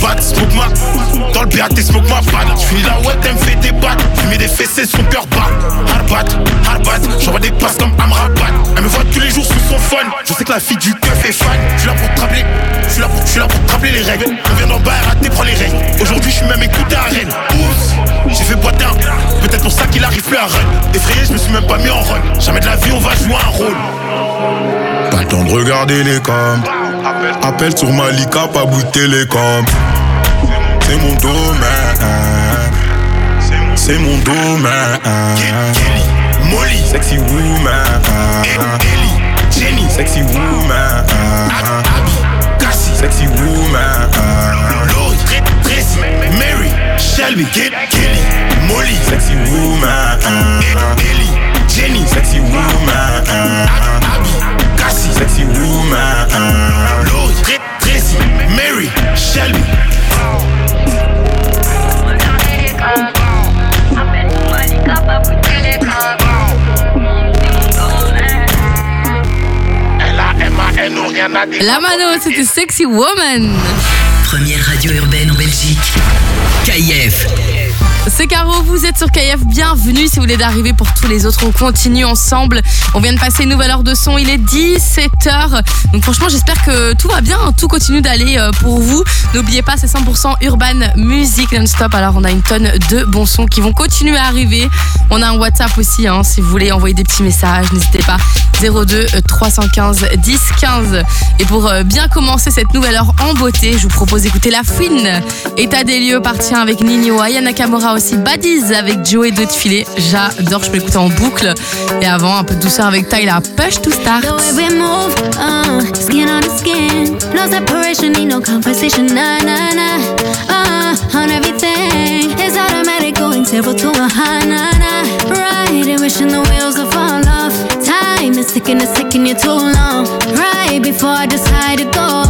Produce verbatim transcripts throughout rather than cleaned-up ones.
bat, smoke ma. Dans le B A T, smoke ma batte. J'finis la wet, elle me fait des battes. Fumer des fessées, son cœur bat. Hard bat, hard bat. J'envoie des passes comme Amrabat. Elle me voit tous les jours sous son phone. Je sais que la fille du keuf est fan. J'suis là pour te rappeler, j'suis là pour, j'suis là pour te rappeler les règles. On vient d'en bas, raté, prends les règles. Aujourd'hui, j'suis même écouté à Rennes. Oups, j'ai fait boiter un. Peut-être pour ça qu'il arrive plus à run. Effrayé, je me suis même pas mis en run. Jamais de la vie, on va jouer un rôle. Pas le temps de regarder les coms. Appel sur Malika, pas bout de télécom. C'est mon domaine. C'est mon domaine. Kelly, Molly, sexy woman. Ellie, Jenny, sexy woman. Abby, Cassie, sexy woman. Lori, Tracy, Mary, Shelby, Kelly, Molly, sexy woman. Ellie, Jenny, sexy woman. Abby, Cassie, sexy woman. Lori, Tracy, Mary, Shelby. La Mano, c'était Sexy Woman. Première radio urbaine en Belgique. K I F. C'est Caro, vous êtes sur K F, bienvenue si vous voulez d'arriver pour tous les autres, on continue ensemble. On vient de passer une nouvelle heure de son, il est dix-sept heures. Donc franchement j'espère que tout va bien, tout continue d'aller pour vous. N'oubliez pas, c'est cent pour cent Urban Music non-stop, alors on a une tonne de bons sons qui vont continuer à arriver. On a un WhatsApp aussi, hein, si vous voulez envoyer des petits messages, n'hésitez pas, zéro deux trois un cinq dix quinze. Et pour bien commencer cette nouvelle heure en beauté, je vous propose d'écouter La Fouine. État des lieux, partir avec Nino, Aya Nakamura aussi, Baddies avec Joe et d'autres filets. J'adore, je peux l'écouter en boucle. Et avant, un peu de douceur avec Tyler, Push to Start. The way we move, uh, skin on the skin. No separation, need no conversation, nah, nah, nah. Uh, on everything, it's automatic, going zero to a high, nah, nah. Right, and wishing the wheels will fall off. Time is ticking, it's taking you too long. Right before I decide to go.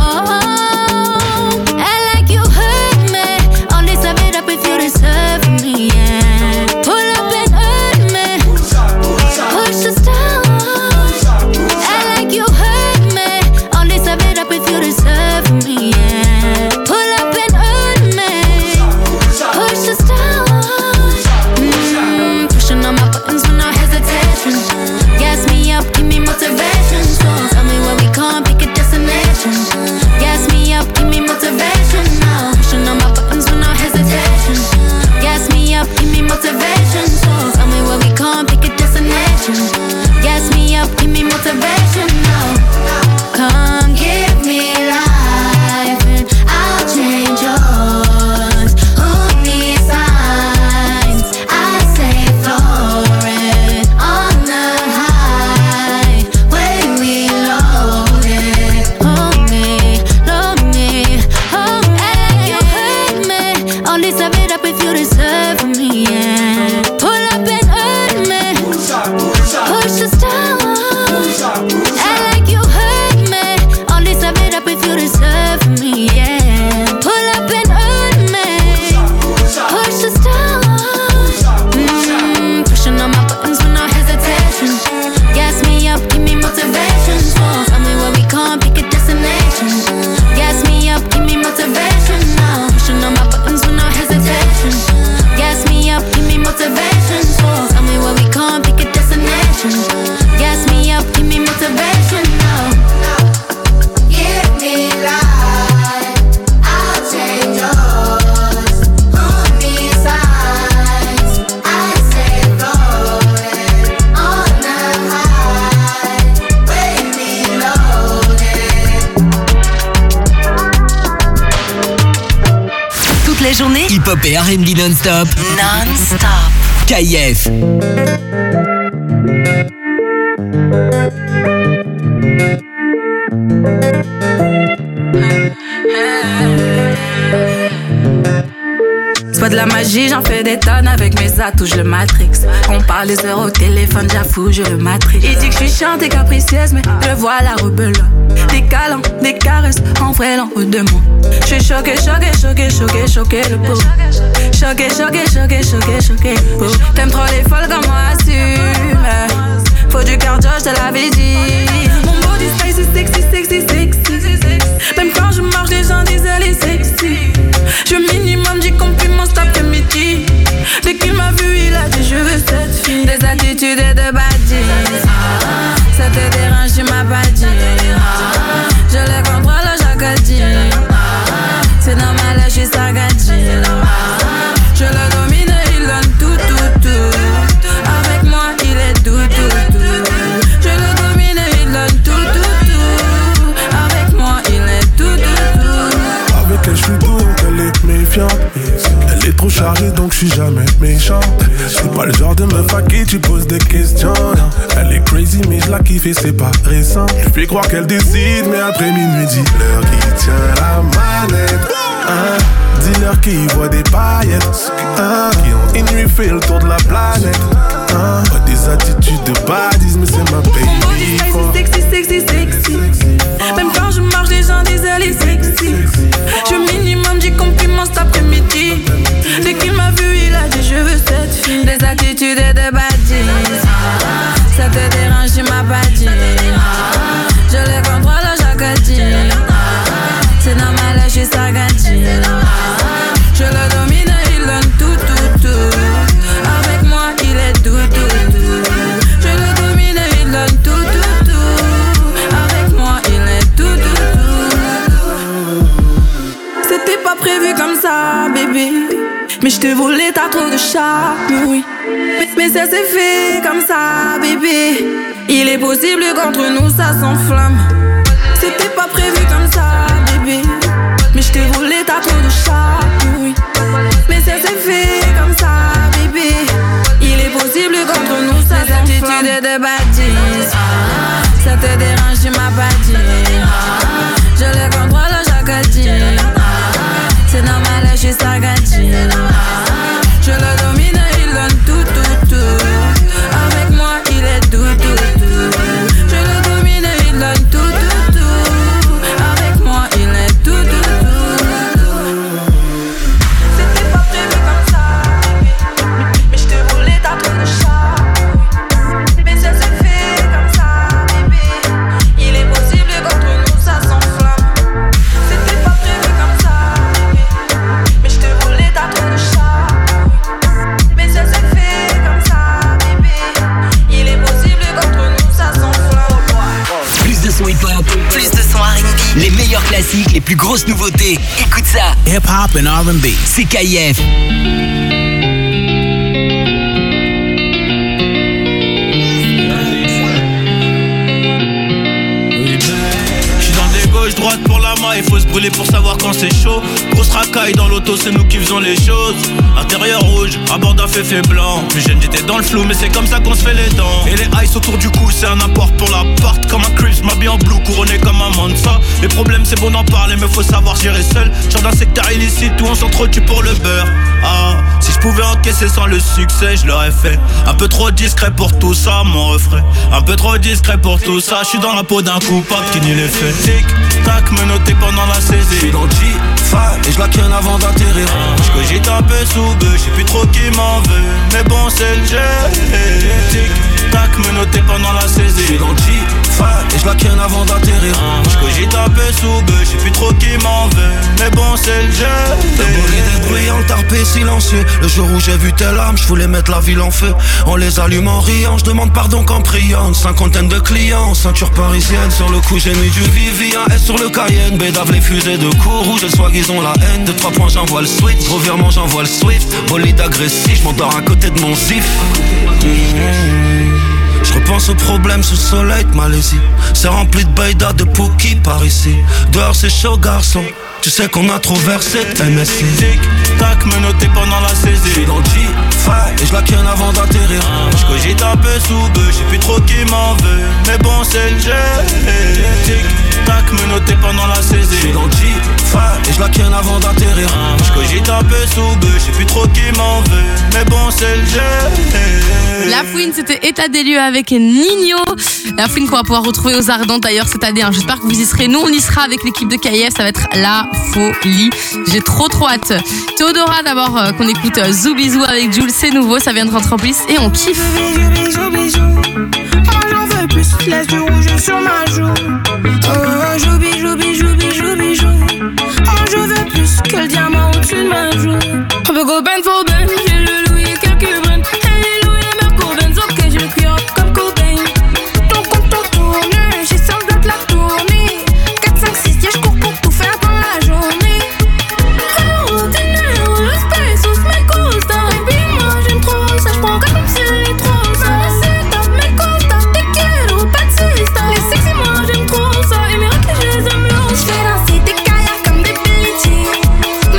And like you hurt me, only serve it up if you deserve me, yeah. Pull up and hurt me, push the stars. And like you hurt me, only serve it up if you deserve me, yeah. Pull up and hurt me, push the stars. Mm, pushing on my buttons with no hesitation. Gas me up, give me motivation. So tell me where we can't pick a destination. Gas me up, give me motivation now. Pushing on my buttons with no hesitation. Gas me up, give me motivation. So tell me where we can't pick a destination. Gas me up, give me motivation now. Come give me life and I'll change yours. Who needs signs? I say floating on the highway we loaded. Hold me, load me, hold me. You hurt me, only serve it up if you deserve me, yeah. Pull up and hurt me, push the stars. And like you hurt me, only serve it up if you deserve me, yeah. Pull up and hurt me, push the stars. Mm, pushing on my buttons with no hesitation. Gas me up, give me motivation. So tell me where we can't pick a destination. Gas me up, give me motivation now. Pushing on my buttons with no hesitation. Gas me up, give me motivation. So tell me where we can't pick a destination. Gas me up, give me motivation now. Give me life, I'll change yours. Who needs signs? I say floating on the highway we loaded. Toute la journée, hip-hop et R and B non-stop. Non-stop. K I F. C'est pas de la magie, j'en fais des tonnes avec mes atouts, je le matrix. On parle des heures au téléphone, j'avoue, je le matrix. Il dit que je suis chiante et capricieuse, mais je vois la rebelle. Des câlins, des caresses, en vrai, l'en haut de moi. Je suis choquée, choquée, choquée, choquée, choquée, le pot. Choquée, choquée, choquée, choquée, choquée, le pot. T'aimes trop les folles comme moi, assume. Faut du cardio, je te l'avais dit. Mon body style, c'est sexy, sexy, sexy. Même quand je marche, les gens disent elle est sexy. donc elle est méfiante. Elle est trop chargée donc je suis jamais méchant. C'est pas le genre de meuf à qui tu poses des questions. Elle est crazy mais je la kiffe et c'est pas récent. Je fais croire qu'elle décide mais après minuit dis l'heure qui tient la manette. Hein? Dis-leur qu'ils voient des paillettes, hein? Qui ont une nuit fait le tour de la planète, hein? Pas des attitudes de badisme mais c'est ma baby. Sexy, sexy, sexy, sexy. Même quand je marche les gens disent elle est sexy. Je minimum dix compliments cet après-midi. Dès qu'il m'a vu il a dit je veux cette fille. Des attitudes et des baddies. Ça te dérange tu m'as pas dit. Je les contrôle à chaque dit. C'est normal je suis sagadi. Je le domine il donne tout tout tout. Avec moi il est tout tout tout. Je le domine il donne tout tout tout. Avec moi il est tout tout tout. C'était pas prévu comme ça bébé, mais je te voulais t'as trop de charme oui. Mais, mais ça s'est fait comme ça bébé. Il est possible qu'entre nous ça s'enflamme. C'était pas prévu comme ça bébé, mais je te voulais t'as trop de charme oui. Mais ça s'est fait comme ça bébé. Il est possible qu'entre nous ça s'enflamme. Attitude de baddies. Ça te dérange tu m'as pas dit. Je les contrôle à chaque dit. C'est normal je suis sagadi. Je le domine il donne tout tout tout. Avec moi il est tout tout tout. Je le domine il donne tout tout tout. Avec moi il est tout tout tout. C'était pas prévu comme ça, mais je te voulais t'as trop de charme. Mais ça s'est fait comme ça, bébé. Il est possible qu'entre nous ça s'enflamme. C'était pas prévu comme ça, bébé. Mais je te voulais t'as trop de charme. Mais ça s'est fait comme ça, bébé. Il est possible qu'entre nous ça s'enflamme. Plus de son hip-hop, plus de son R and B, les meilleurs classiques, les plus grosses nouveautés. Écoute ça. Hip-hop and R and B. C'est K I F. Gauche droite pour la main, il faut se brûler pour savoir quand c'est chaud. Grosse racaille dans l'auto, c'est nous qui faisons les choses. Intérieur rouge, à bord d'un féfé blanc. Plus jeune j'étais dans le flou, mais c'est comme ça qu'on se fait les dents. Et les ice autour du cou, c'est un apport pour la part. Comme un Crips, m'habille en blue, couronné comme un Mansa. Les problèmes c'est bon d'en parler, mais faut savoir gérer seul. Genre d'un secteur illicite où on s'entretue pour le beurre. Ah, si je pouvais encaisser sans le succès, je l'aurais fait. Un peu trop discret pour tout ça, mon refrain. Un peu trop discret pour tout ça, je suis dans la peau d'un coupable qui nie les faits. Tic tac, menotté pendant la saisie. J'suis dans le G cinq et je la ken avant d'atterrir. J'cogite un peu sous bœuf, j'sais plus trop qui m'en veut. Mais bon c'est le jeu. Tic tac, menotté pendant la saisie. J'suis dans le G cinq et je la ken avant d'atterrir. J'cogite un peu sous bœuf, j'sais plus trop qui m'en veut. Mais bon c'est le jeu. Le bolide bruyant, le tarpé silencieux. Le jour où j'ai vu telle âme, j'voulais mettre la ville en feu. On les allume en riant, j'demande pardon qu'en priant. Une cinquantaine de clients, ceinture parisienne. Sur le coup j'ai mis du Vivian S sur le Cayenne. Bédave les fusées de coups rouges, le swag ils ont la haine. De trois points j'envoie le switch, revirement j'envoie le Swift. Bolide agressif, j'm'endors à côté de mon zif. Mmh. Je repense au problème sous le soleil de Malaisie. C'est rempli de baïda, de Pookie par ici. Dehors c'est chaud garçon, tu sais qu'on a trop versé de M S C. Tic tac, menotté pendant la saisie. J'suis dans le G cinq et je la ken avant d'atterrir. J'cogite un peu sous bœuf, j'sais plus trop qui m'en veut. Mais bon c'est le jeu. Tic tac, menotté pendant la saisie. J'suis dans le G cinq et je la ken avant d'atterrir. J'cogite un peu sous bœuf, j'sais plus trop qui m'en veut. Mais bon c'est le jeu. La Fouine, c'était état des lieux avec Nino. La Fouine qu'on va pouvoir retrouver aux Ardentes d'ailleurs cette année. Hein. J'espère que vous y serez. Nous, on y sera avec l'équipe de K I F. Ça va être la folie. J'ai trop trop hâte. Théodora d'abord euh, qu'on écoute euh, Zoubizou avec Jules. C'est nouveau, ça vient de rentrer en plus et on kiffe. Bisous, bisous. Oh, j'en veux plus. Laisse du rouge sur ma joue. Oh, joubi, joubi, joubi, joubi, jou. Oh, je veux plus que le diamant au-dessus de ma joue. On peut go ben for ben. J'ai le louis et quelques brins. Comme Cobain, ton compte tourne, j'ai sans doute la tournée. quatre, cinq, six, yeah, j'cours pour tout faire dans la journée. Oh, dinero, los pesos me gustan. Baby, moi j'aime trop ça, j'prends comme si c'est trop ça. C'est top, me costa, te quiero, pas de sista. Les sexy, moi j'aime trop ça. Et mes rats, je les aime là. J'fais danser des kayaks comme des Billie Jean.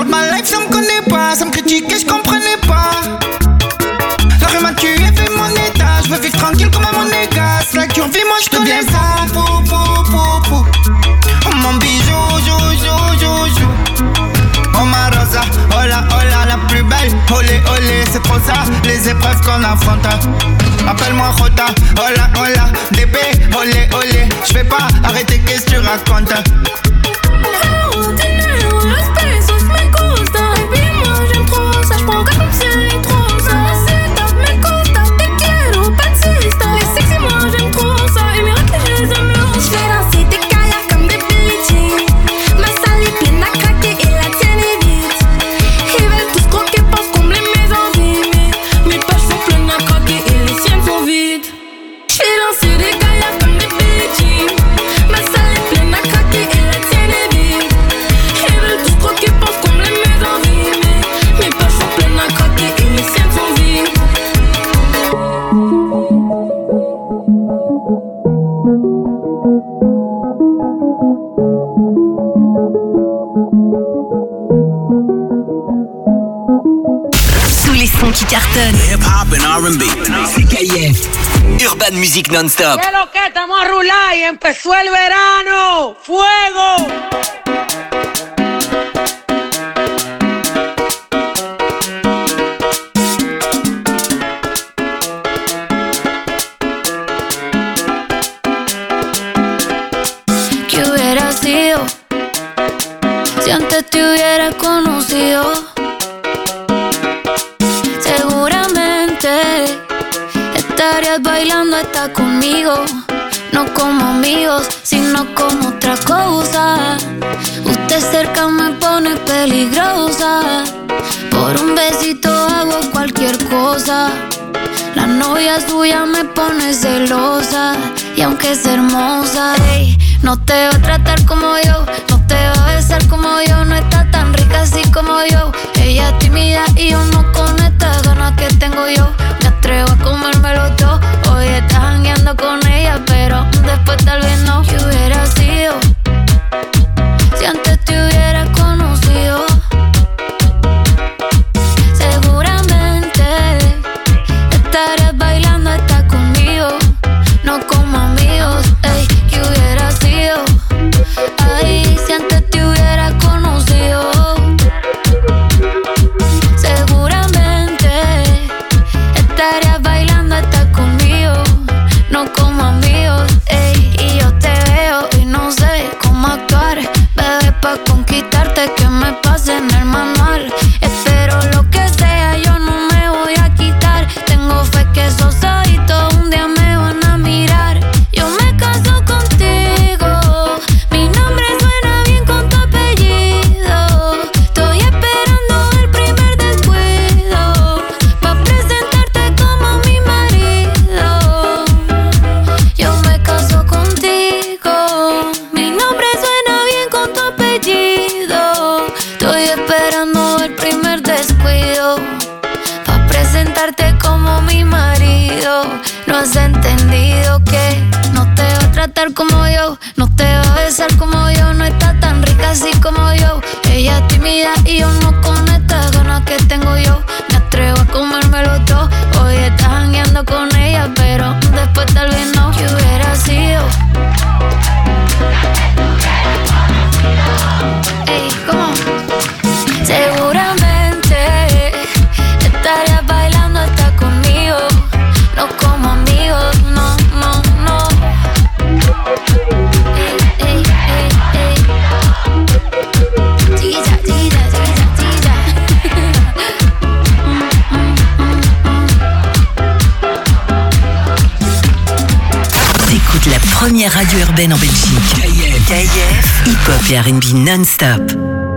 About my life, ça me connaît pas. Ça me critiquait, je comprenais pas. La rue m'a tué, fait mon état. Je veux vivre tranquille comme un monégas. La cure vie, moi je te bien ça. Pou, pou, pou, pou. Oh mon bijou, jou, jou, jou, jou. Oh ma rosa, hola, hola, la plus belle. Olé, olé, c'est trop ça, les épreuves qu'on affronte. Appelle-moi Jota, hola, hola, bébé, olé, olé. J'vais pas arrêter, qu'est-ce que tu racontes? Oh, dinero, los pesos me gusta. Baby, moi j'aime trop ça, j'prends comme si elle est trop ça. Mamacita, me gusta, te quiero, pansista. Les sexy, moi j'aime trop ça. Et mes raclés, je les aime le ça. J'fais danser tes caillas comme des Billie Jean. Ma salle est pleine à craquer et la tienne est vide. Ils veulent tous croquer, pensent combler mes envies. Mais mes poches sont pleines à craquer et les siennes sont vides. J'fais danser des caillas comme des Billie Jean. Ma salle est pleine à craquer et la tienne est vide. Ils veulent tous croquer, pensent combler mes envies. Mais mes poches sont pleines à craquer et les siennes sont vides. Sous les sons qui cartonnent. Hip-hop and R and B. C'est K F. Urban Music Non-Stop. ¿Qué lo que estamos a rular y empezó el verano? ¡Fuego! ¿Qué hubiera sido si antes te hubiera conocido? Seguramente estarías bailando hasta conmigo. No como amigos, sino como otra cosa. Usted cerca me pone peligrosa. Por un besito hago cualquier cosa. La novia suya me pone celosa. Y aunque es hermosa, ey, no te va a tratar como yo, no te va a besar como yo. No está tan rica así como yo. Ella es tímida y yo no con estas ganas que tengo yo. Me atrevo a comérmelo todo. Hoy estás jangueando con ella, pero después tal vez no. ¿Qué hubiera sido si antes te hubiera conocido? Seguramente estarías bailando hasta conmigo. No como amigos, ey, ¿qué hubiera sido? Ay, si antes te hubiera conocido. Seguramente estarías bailando hasta conmigo. No como amigos, ey, y yo te veo y no sé cómo actuar. Bebé, pa' conquistarte que me pase en el manual. Espero lo que sea, yo no me voy a quitar. Tengo fe que esos ojitos un día me van a mirar. Yo me caso contigo, mi nombre suena bien con tu apellido. Estoy esperando el primer descuido pa' presentarte como mi marido. Yo me caso contigo, mi nombre suena bien con tu apellido. Estoy esperando el primer descuido pa' presentarte como mi marido. No has entendido que no te va a tratar como yo, no te va a besar como yo. No está tan rica así como yo. Ella es tímida y yo no con estas ganas que tengo yo. Me atrevo a comérmelo todo. Hoy estás jangueando con ella, pero después tal vez no. ¿Qué hubiera sido? Ey, ¿cómo? Seguramente estarías bailando hasta conmigo. No como amigos, no, no, no. Ey, ey, ey, ey. Chiquilla, chiquilla, chiquilla, chiquilla. Mm, mm, mm, mm. T'écoutes la première radio urbaine en Belgique. K F. K F. Hip-hop et R and B non-stop.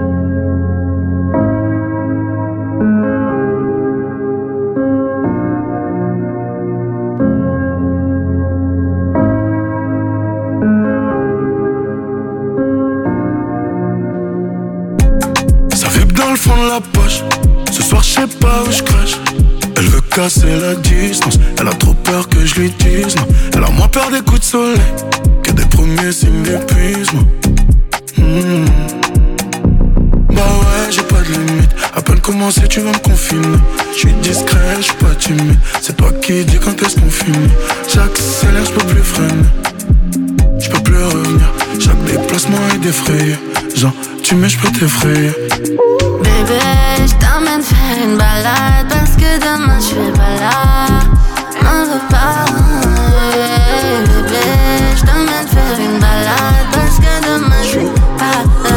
Ça vibre dans le fond de la poche. Ce soir, je sais pas où je crache. Elle veut casser la distance. Elle a trop peur que je lui dise non. Elle a moins peur des coups de soleil que des premiers signes d'épuisement. Mmh. Bah ouais, j'ai pas de limite. À peine commencé, tu vas me confiner. J'suis discret, j'suis pas timide. C'est toi qui dis quand est-ce qu'on finit. J'accélère, j'peux plus freiner. J'peux plus revenir. Chaque déplacement est défrayé. Genre, tu mets, j'peux t'effrayer. Bébé, j't'emmène faire une balade. Parce que demain j'suis pas là. M'en veux pas. Bébé, j't'emmène faire une balade. Parce que demain j'suis pas là.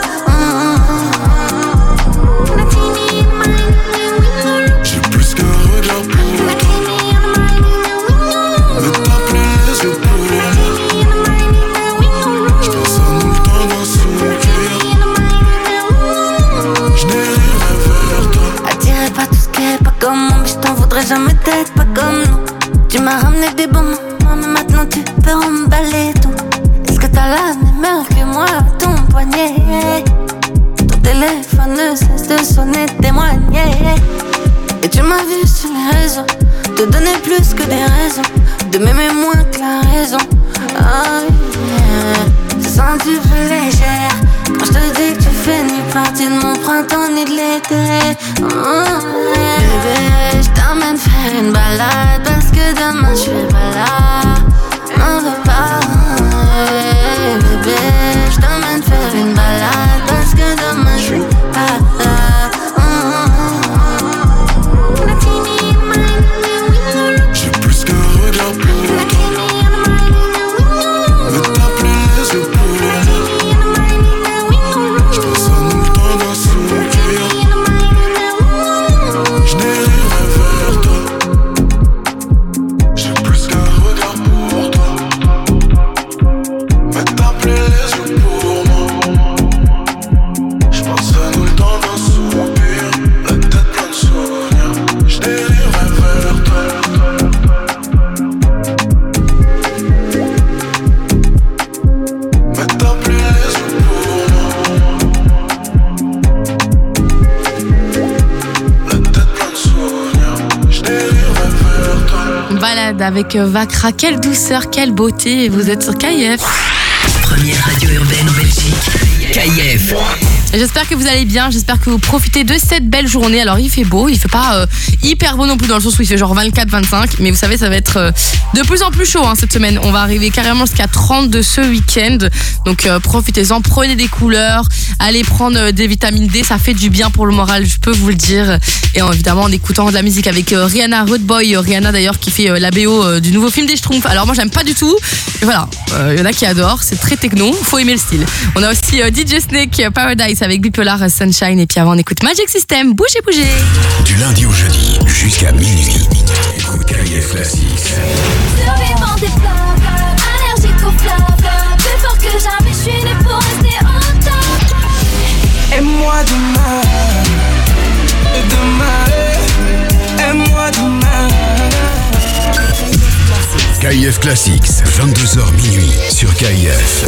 J'ai plus qu'un regard pour toi. Mais t'as plein les yeux pour moi. J'passe à nous le temps d'un soupir. J'dériverai vers toi. Attiré par tout ce qui est pas comme moi. Mais j't'en voudrais jamais d'être pas comme nous. Tu m'as ramené des bons moments. Mais maintenant tu peux emballer tout. Est-ce que t'as la même heure que moi à ton poignet? Ton téléphone ne cesse de sonner, témoigner. Et tu m'as vu sur les réseaux te donner plus que des raisons de m'aimer moins que la raison. Oh yeah. Je sens que tu fais légère quand je te dis que tu fais ni partie de mon printemps ni de l'été. Oh yeah. Bébé, je t'emmène faire une balade parce que demain je suis pas là. M'en veux pas. Bébé, je t'emmène faire une balade parce que demain je suis pas là. J'ai plus qu'un regard pour toi. Mais t'as plein les yeux pour moi. J'passe à nous le temps d'un soupir. J'dériverai vers toi. J'ai plus qu'un regard pour toi. Mais t'as plein les yeux pour moi. J'passe à nous le temps d'un soupir. La tête pleine de souvenirs. J'dériverai vers toi. Mais t'as plus les yeux pour moi. La tête pleine de souvenirs. J'dériverai vers toi. Balade avec Vakra, quelle douceur, quelle beauté. Vous êtes sur K I F. Première radio urbaine en Belgique. K I F. J'espère que vous allez bien, j'espère que vous profitez de cette belle journée. Alors il fait beau, il fait pas euh, hyper beau non plus dans le sens où il fait genre vingt-quatre vingt-cinq, mais vous savez ça va être euh, de plus en plus chaud hein, cette semaine. On va arriver carrément jusqu'à trente-deux ce week-end, donc euh, profitez-en, prenez des couleurs, allez prendre euh, des vitamines D, ça fait du bien pour le moral, je peux vous le dire. Et euh, évidemment en écoutant de la musique avec euh, Rihanna, Rude Boy, euh, Rihanna d'ailleurs qui fait euh, la B O euh, du nouveau film des Schtroumpfs. Alors moi j'aime pas du tout, et voilà, il euh, y en a qui adorent, c'est très techno, faut aimer le style. On a aussi euh, D J Snake, euh, Paradise avec Bipolar, Sunshine, et puis avant on écoute Magic System, bougez bougez. Du lundi au jeudi jusqu'à minuit. Écoute K I F Classics. Survivant des flammes, allergique aux flammes. Plus fort que jamais, je suis né pour rester en temps. Aime-moi demain, demain, aime-moi demain. K I F Classics, vingt-deux heures minuit sur K I F.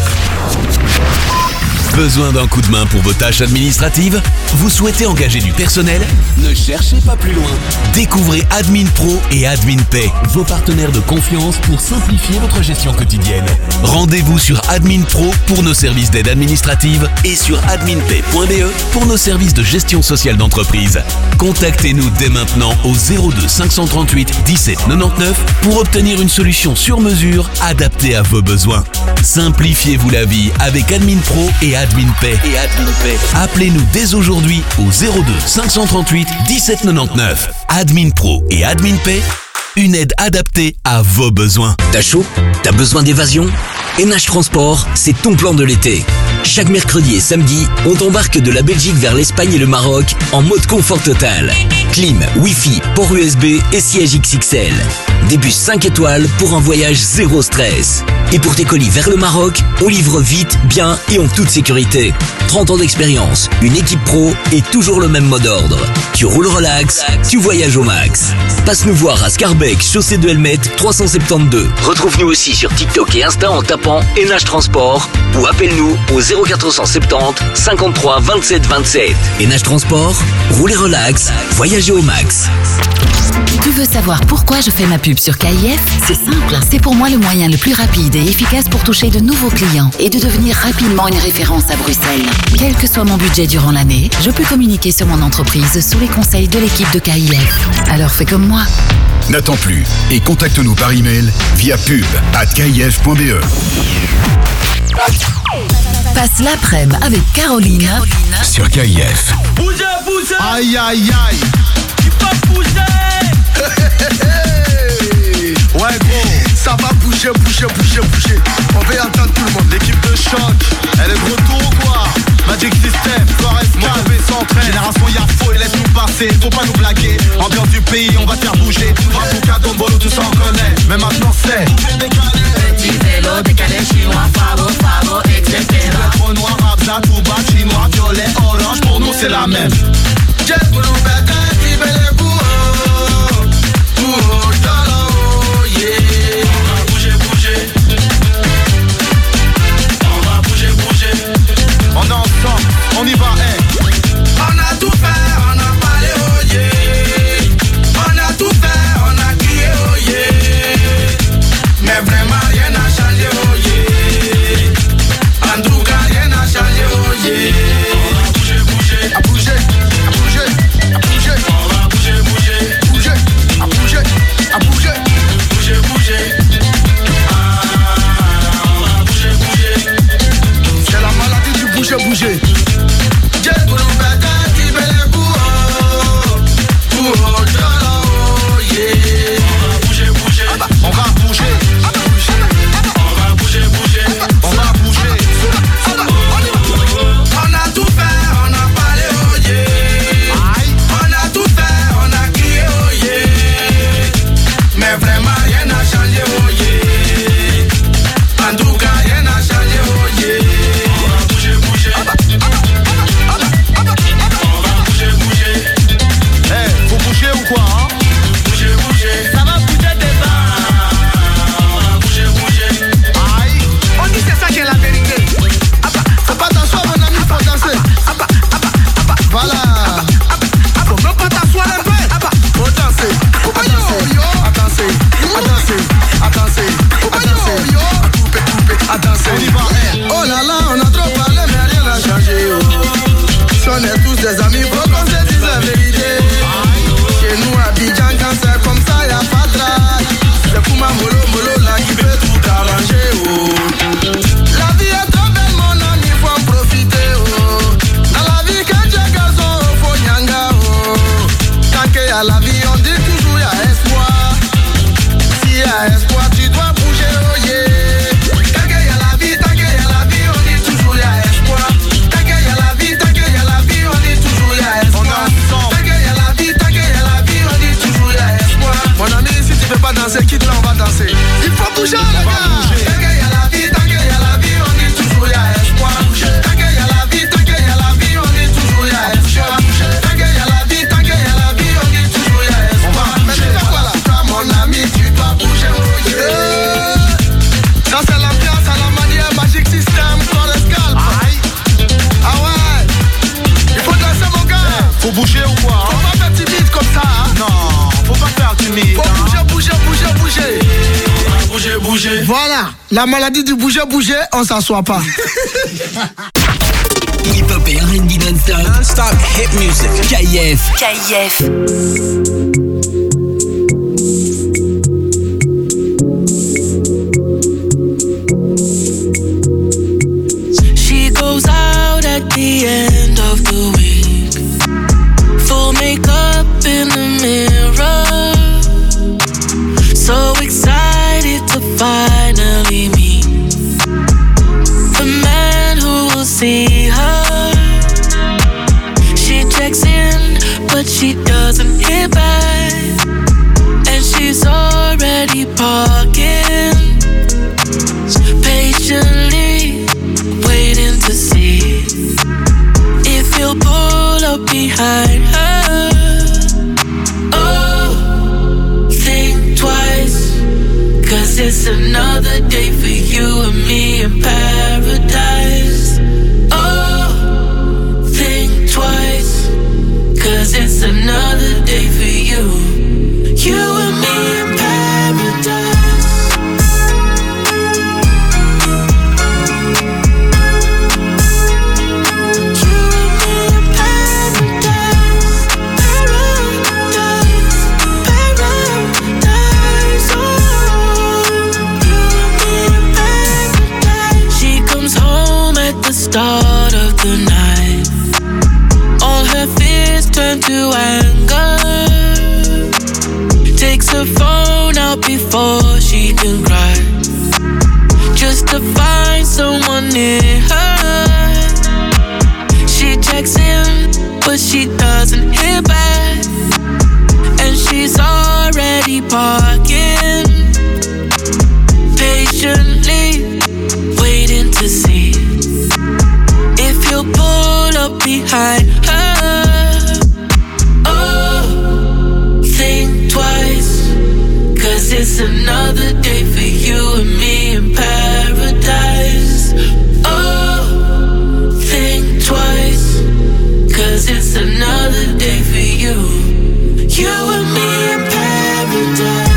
Besoin d'un coup de main pour vos tâches administratives? Vous souhaitez engager du personnel? Ne cherchez pas plus loin. Découvrez Admin Pro et Admin Pay, vos partenaires de confiance pour simplifier votre gestion quotidienne. Rendez-vous sur Admin Pro pour nos services d'aide administrative et sur adminpay point b e pour nos services de gestion sociale d'entreprise. Contactez-nous dès maintenant au zéro deux cinq cent trente-huit dix-sept quatre-vingt-dix-neuf pour obtenir une solution sur mesure adaptée à vos besoins. Simplifiez-vous la vie avec Admin Pro et Admin Pay. Et Admin Pay. Appelez-nous dès aujourd'hui au zéro deux cinq cent trente-huit dix-sept quatre-vingt-dix-neuf. Admin Pro et Admin Pay, une aide adaptée à vos besoins. T'as chaud? T'as besoin d'évasion? N H Transport, c'est ton plan de l'été. Chaque mercredi et samedi, on t'embarque de la Belgique vers l'Espagne et le Maroc en mode confort total. Clim, Wi-Fi, port U S B et siège X X L. Des bus cinq étoiles pour un voyage zéro stress. Et pour tes colis vers le Maroc, on livre vite, bien et en toute sécurité. trente ans d'expérience, une équipe pro et toujours le même mot d'ordre. Tu roules relax, tu voyages au max. Passe nous voir à Scarbeck, chaussée de Helmet, trois cent soixante-douze. Retrouve-nous aussi sur TikTok et Insta en tapant N H Transport ou appelle-nous au zéro quatre cent soixante-dix cinquante-trois vingt-sept vingt-sept. N H Transport, roulez relax, voyagez au max. Tu veux savoir pourquoi je fais ma pub pub sur K I F, c'est simple. C'est pour moi le moyen le plus rapide et efficace pour toucher de nouveaux clients et de devenir rapidement une référence à Bruxelles. Quel que soit mon budget durant l'année, je peux communiquer sur mon entreprise sous les conseils de l'équipe de K I F. Alors fais comme moi. N'attends plus et contacte-nous par email via pub arobase k i f point b e. Passe l'après-midi avec Caroline, Caroline sur K I F. Bougez, bougez. Aïe, aïe, aïe. Tu peux bouger. Ouais gros, ça va bouger, bouger, bouger, bouger. On va y entendre tout le monde. L'équipe de choc, elle est de retour ou quoi? Magic System, Forest Calvé s'entraîne. Génération Yafo, et laisse nous passer, faut pas nous blaguer. Ambiance du pays, on va te faire bouger. Rapouka, Tombolo, tout ça on connaît. Mais maintenant c'est petit vélo, décalé chinois, favo, favo, et cetera. Lettre noir, Abza, Touba, chinois, violet, orange, pour nous c'est la même. J'ai pour nous bêter, qui fait les coups. On est ensemble, on y va, hey. On a tout fait, on a parlé, oh yeah. On a tout fait, on a crié, oh yeah. Mais vraiment rien n'a changé, oh yeah. En tout cas rien n'a changé, oh yeah. On va bouger, bouger, à bouger, à bouger, à bouger. On va bouger, bouger, bouger, à bouger, à bouger, bouger, bouger. Bouger, bouger. J'ai pour nous battre, qui fait les coups. Oh, oh, oh, yeah. On va bouger, bouger. On va bouger, bouger. On va bouger, bouger. On va bouger. On a tout fait, on a parlé, oh yeah. On a tout fait, on a crié, oh yeah. Mais vraiment rien n'a changé, oh yeah. En tout cas rien n'a changé, oh yeah. Quoi, hein? Bouger, bouger. Ça va bouger des bains. Bouger, bouger. Aïe. On dit c'est ça qui est la vérité. Faut pas t'asseoir mon ami, faut danser. Voilà. Faut même pas t'asseoir un peu. Faut danser. Faut pas danser. À danser. À danser. À danser. À danser. À couper, couper. À danser. On y va. Oh là là, on a trop parlé mais rien n'a changé. Si on est tous des amis, faut qu'on se dise la vérité. Chez nous à Abidjan, quand c'est comme ça, y'a pas de drague. C'est pour ma molo molo là qui fait tout arranger, oh. La vie est trop belle, mon ami, faut en profiter, oh. Dans la vie, quand tu es garçon, faut nyanga, oh. Tant qu'il y a la vie, on dit toujours y'a espoir. Si y'a espoir, tu dois bouger, oh yeah. Tant qu'il y a la vie, tant qu'il y a la vie, on dit toujours y'a espoir. Tant qu'il y a la vie, tant qu'il y a la vie, on dit toujours y'a espoir. Mon ami, si tu veux pas danser, quitte là, on va danser. Il faut bouger, les gars. Tant qu'il y a la vie, tant qu'il y a la vie, on dit toujours y'a espoir. Tant qu'il y a la vie, tant qu'il y a la vie, on dit toujours y'a espoir. Tant qu'il y a la vie, tant qu'il y a la vie, on dit toujours y'a espoir. On va bouger. Mais quoi là? Toi, mon ami, tu dois bouger, oh yeah. Ça, c'est l'ambiance à la manière Magic System, Forest Calme. Ah ouais. Il faut danser, mon gars. Faut bouger ou quoi? Faut pas faire timide comme ça, hein? Non. Faut pas faire timide. Faut bouger, bouger, bouger, bouger. Bouger, bouger. Voilà, la maladie du bouger, bouger, on s'assoit pas. Hip-hop et R and B non-stop. Non-stop hit music. K I F. K I F. She goes out at the end of the week. Full makeup in the mirror. So excited to finally meet the man who will see her. She checks in, but she doesn't hear back. And she's already parking, patiently waiting to see if he'll pull up behind her. Oh, think twice, 'cause it's another day for you and me in paradise. Oh, think twice, 'cause it's another day for you, you and me in paradise. her phone out before she can cry, just to find someone near her. She checks in, but she doesn't hear back, and she's already parking, patiently waiting to see if you'll pull up behind her. Oh, think twice, cause it's another day for you and me in paradise. Oh, think twice, cause it's another day for you, you and me in paradise.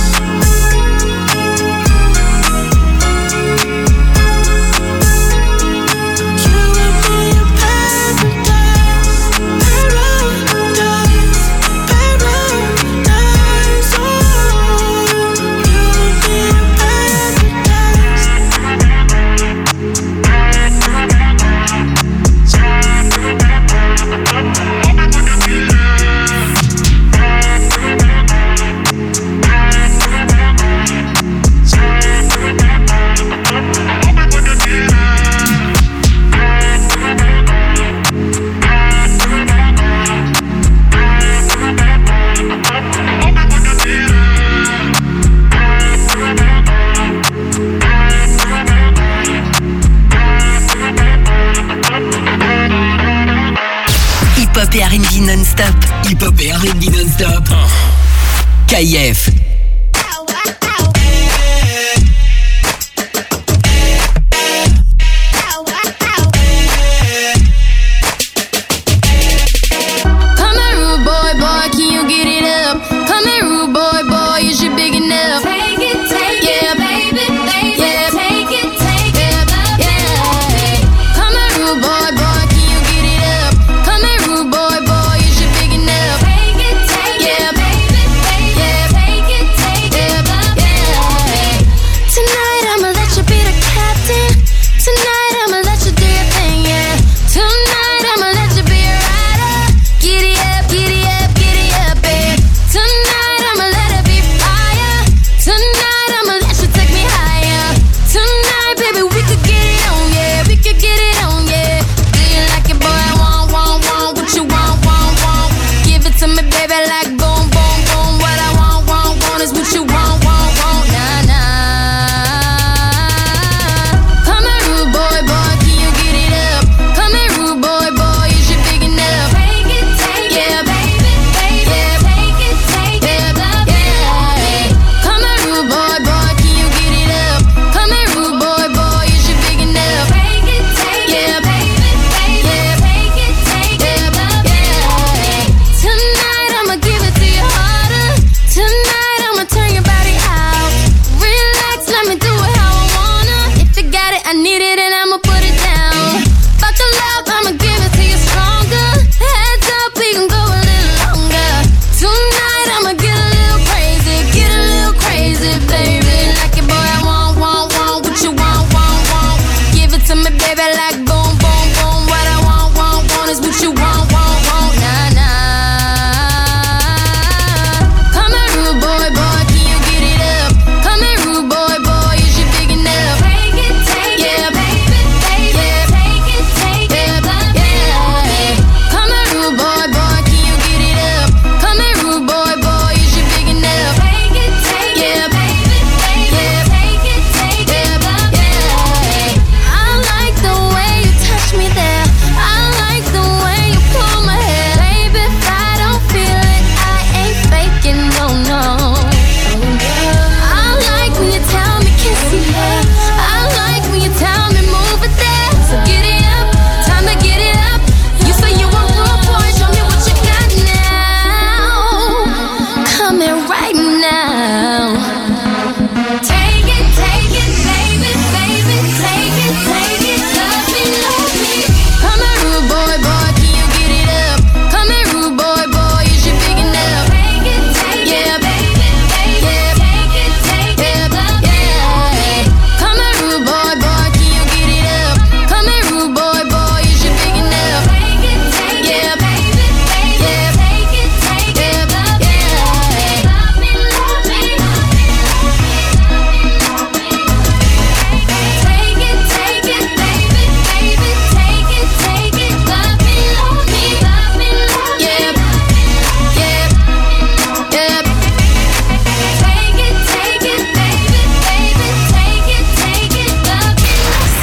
Hip-hop et R and B non-stop. Hip-hop et R and B non-stop. K I F. Take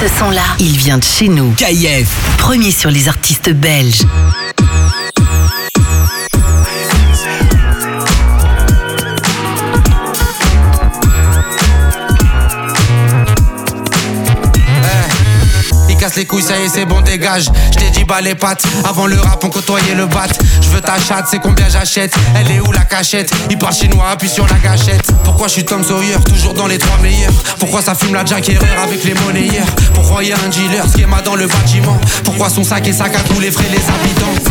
Ce son-là, il vient de chez nous. K I F. Premier sur les artistes belges. Casse les couilles, ça y est, c'est bon, dégage. Je t'ai dit, bah les pattes. Avant le rap, on côtoyait le bat. Je veux ta chatte, c'est combien j'achète. Elle est où la cachette? Il parle chinois, appuie sur la gâchette. Pourquoi je suis Tom Sawyer, toujours dans les trois meilleurs? Pourquoi ça fume la Jack Herrera avec les monnayeurs? Pourquoi y'a un dealer, schéma dans le bâtiment? Pourquoi son sac et sac à tous les frais, les habitants?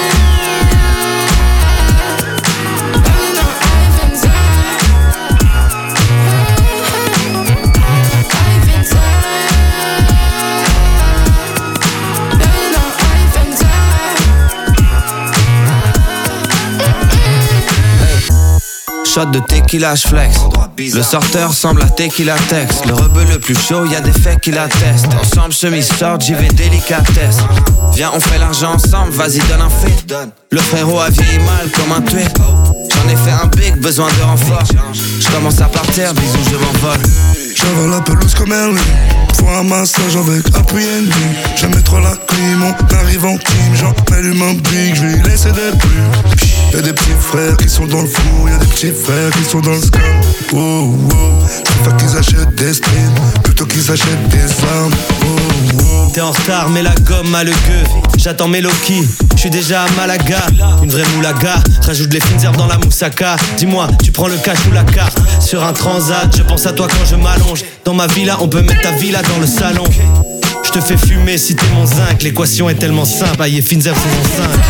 Shot de tequila, flex. Le sorteur semble à tequila tex. Le rebeu le plus chaud, y'a des faits qui l'attestent. Ensemble, chemise short, j'y vais délicatesse. Viens, on fait l'argent ensemble, vas-y, donne un fait. Le frérot a vieilli mal comme un tué. J'en ai fait un big, besoin de renfort. J'commence à partir, bisous, je m'envole. J'avale la pelouse comme Henry. Faut un massage avec appui N B. J'aime trop la clim, on arrive en team. J'en allume un big, j'vais y laisser des plumes. Y'a des petits frères qui sont dans le four, y'a des petits frères qui sont dans le scam. Oh oh, j'préfère qu'ils achètent des streams plutôt qu'ils achètent des armes. Oh oh. T'es en retard, mais la gomme a le gueux. J'attends mes Loki, j'suis déjà à Malaga. Une vraie moulaga, rajoute les fines herbes dans la moussaka. Dis-moi, tu prends le cash ou la carte? Sur un transat, je pense à toi quand je m'allonge. Dans ma villa, on peut mettre ta villa dans le salon. Je te fais fumer si t'es mon zinc. L'équation est tellement simple, aïe, fines herbes saison cinq.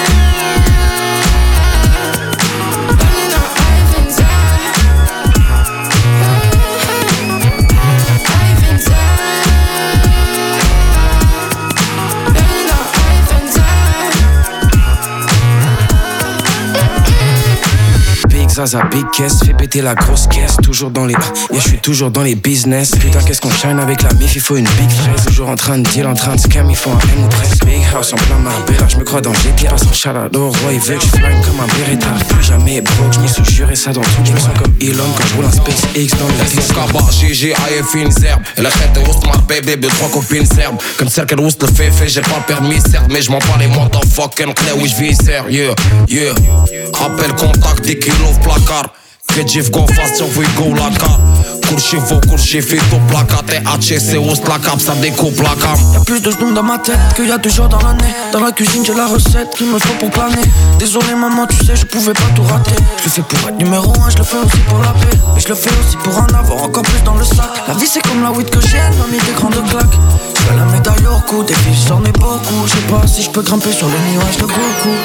Zaza, big caisse, fait péter la grosse caisse. Toujours dans les yeah, je suis toujours dans les business. Putain, qu'est-ce qu'on shine avec la mif, il faut une big fraise. Toujours en train de deal, en train de scam, il faut un M ou presque. Big house en plein Marbella, je me crois dans G T A. Passe en chalade au roi, il veut que je flingue comme un Beretta. Plus jamais broke, je m'y suis juré ça dans tout. Je me sens comme Elon quand je roule un SpaceX dans le Tesla. Kaba, G G, A F, une zerbe. Et la fête est oust, ma bébé, de trois copines serbes. Comme celle qu'elle oust le fait, fait, j'ai pas le permis, certes. Mais je m'en parle et moi, t'en fucking clé, oui, je vis sérieux, yeah. Appel contact, dix kilos, placard. Kedziw go fast, ciągły go laka. Kursi wo, kursi fitu plaka. T H C, c'est oust la cap, ça découpe la cam. Y'a plus de genoux dans ma tête qu'il y a deux jours dans l'année. Dans la cuisine j'ai la recette qu'il me faut pour planer. Désolé maman, tu sais je pouvais pas tout rater. Je le fais pour être numéro un, je le fais aussi pour la paix. Mais je le fais aussi pour en avoir encore plus dans le sac. La vie c'est comme la weed que j'aime, m'a mis des grandes claques. J'fais la médaille au cou, des filles j'en ai beaucoup. Je sais pas si je peux grimper sur le nuage de Goku.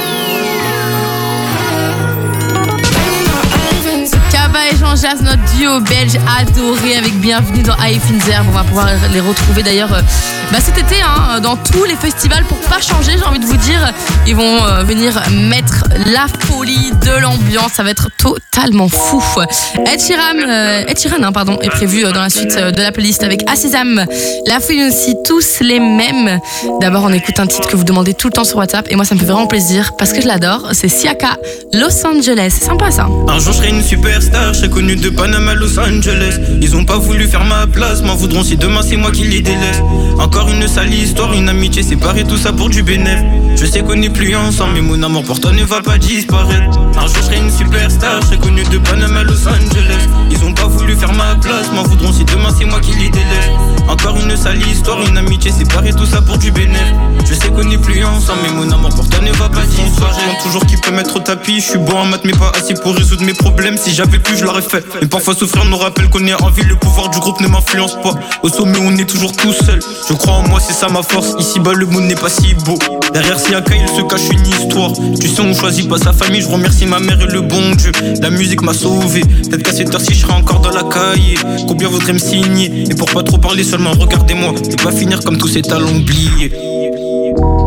Kaba et Jean Jazz, notre duo belge adoré avec Bienvenue dans High Finzer. On va pouvoir les retrouver d'ailleurs euh, bah cet été hein, dans tous les festivals pour pas changer, j'ai envie de vous dire. Ils vont euh, venir mettre la folie de l'ambiance, ça va être totalement fou. Ed Sheeran, euh, Ed Sheeran hein, pardon, est prévu euh, dans la suite euh, de la playlist avec Asesam. La folie aussi, tous les mêmes. D'abord on écoute un titre que vous demandez tout le temps sur WhatsApp et moi ça me fait vraiment plaisir parce que je l'adore. C'est Siaka, Los Angeles. C'est sympa ça. Un jour je serai une superstar, je serai connu de Panama à Los Angeles. Ils ont pas voulu faire ma place, m'en voudront si demain c'est moi qui les délaisse. Encore une sale histoire, une amitié séparée, tout ça pour du bénéf. Je sais qu'on n'est plus ensemble, mais mon amour pour toi ne va pas disparaître. Un jour je serai une superstar, je serai connu de Panama à Los Angeles. Ils ont pas voulu faire ma place, m'en voudront si demain c'est moi qui les délaisse. Encore une sale histoire, une amitié séparée, tout ça pour du bénéf. Je sais qu'on n'est plus ensemble, mais mon amour pour toi ne va pas disparaître. Je toujours qui peut mettre au tapis, je suis bon en maths mais pas assez pour résoudre mes problèmes. Si j'avais pu je l'aurais fait, mais parfois souffrir nous rappelle qu'on est en vie. Le pouvoir du groupe ne m'influence pas, au sommet on est toujours tout seul. Je crois en moi, c'est ça ma force, ici bas le monde n'est pas si beau. Derrière Siaka il se cache une histoire. Tu sais on choisit pas sa famille, je remercie ma mère et le bon Dieu. La musique m'a sauvé, peut-être qu'à cette heure-ci je serai encore dans la cahier. Combien voudrait me signer, et pour pas trop parler seulement regardez-moi, et pas finir comme tous ces talents oubliés. Un